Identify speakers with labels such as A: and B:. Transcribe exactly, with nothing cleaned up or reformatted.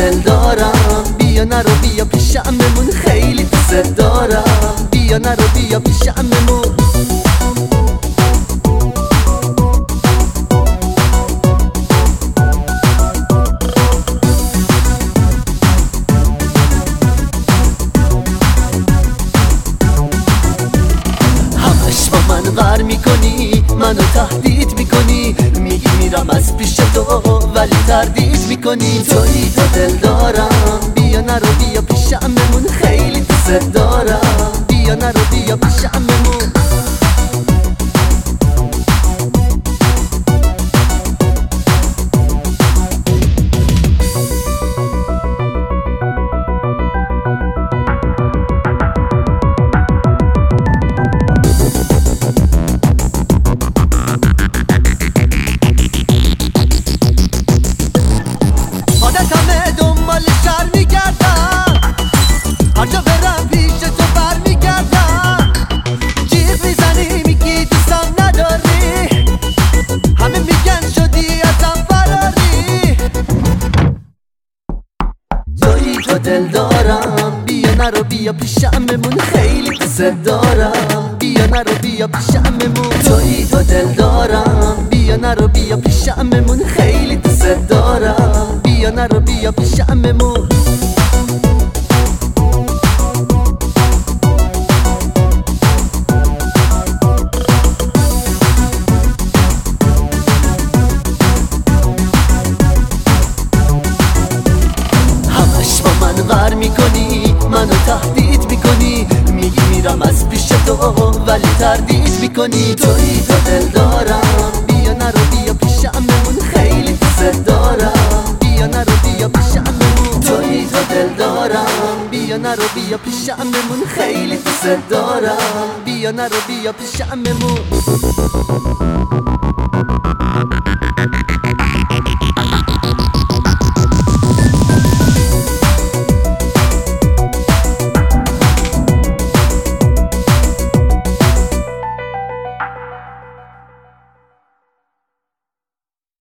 A: دل دارم، بیا نرو بیا پیشممون، خیلی دوست دارم، بیا نرو بیا پیشممون. همش با من غر میکنی، منو تهدید میکنی، میگی میرم از پیش تو ولی تردید میکنی. تویی تو دل دارم، بیا نرو بیا پیشممون، خیلی دوست دارم، بیا نرو بیا پیشممون. عادتمه دنبال شهر میگردم، هر جا برم پیش تو بر میگردم. جیغ میزنی میگی دوستم نداری، همه میگن شدی ازم فراری. تویی تو دل دارم، بیا نرو بیا پیشممون، خیلی دوست دارم، بیا نرو بیا پیشممون. تویی تو دل دارم، بیا نرو بیا پیشممون، خیلی دوست دارم، بیا نرو بیا پیشممون. همش با من غر میکنی، منو تهدید میکنی، میگی میرم از پیش تو ولی تردید میکنی. تویی تو دل دارم، بیا نرو بیا پیشممون، خیلی دوست دارم، بیا نرو بیا پیشممون. تویی تو دل دارم، بیا نرو بیا پیشممون، خیلی دوست دارم، بیا نرو بیا پیشممون.